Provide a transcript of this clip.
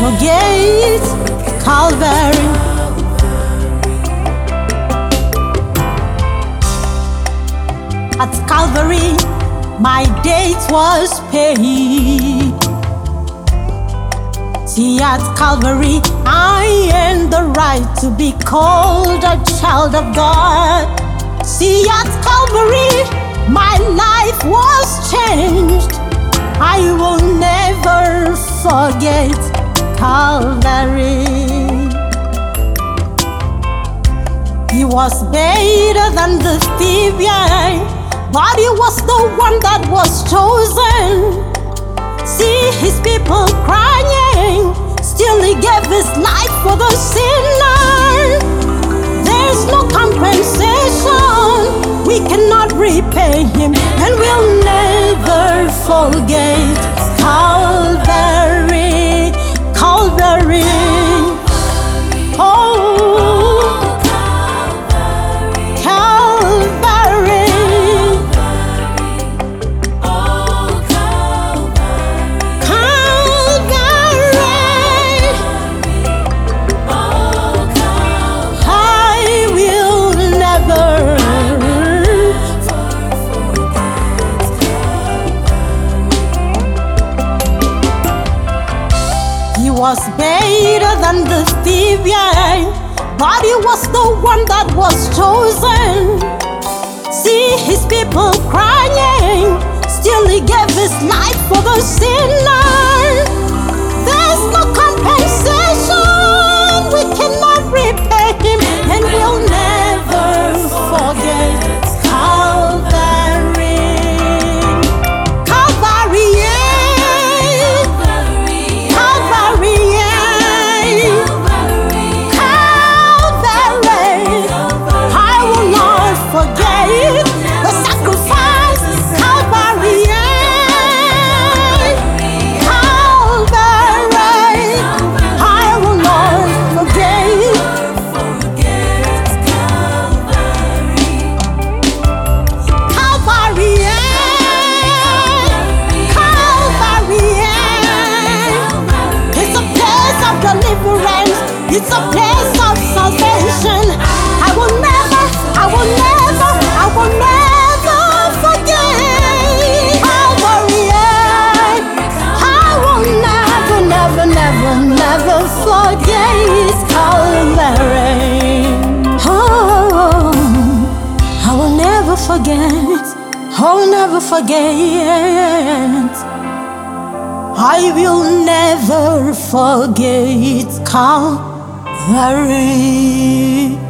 forget Calvary. At Calvary, my debt was paid. See, at Calvary, I earned the right to be called a child of God. See, at Calvary, my life was changed. I will never forget Calvary. He was better than the thief, yeah, but he was the one that was chosen. See his people crying, still he gave his life for the sinner. There's no compensation, we cannot repay him, and we'll never forget Calvary, Calvary. Oh, Calvary. Was better than the thief, yeah, but he was the one that was chosen. See his people crying, still he gave his life for the sinner. There's no compensation, we cannot repay him, and we'll never forget Calvary. Calvary, yeah. Calvary, I will not forget the sacrifice. Calvary, Calvary, I will not forget. Calvary, Calvary, it's a place of deliverance. It's a place of salvation. I will never forget Calvary. I will never forget Calvary. Oh, I will never forget. I will never forget. I will never forget Calvary.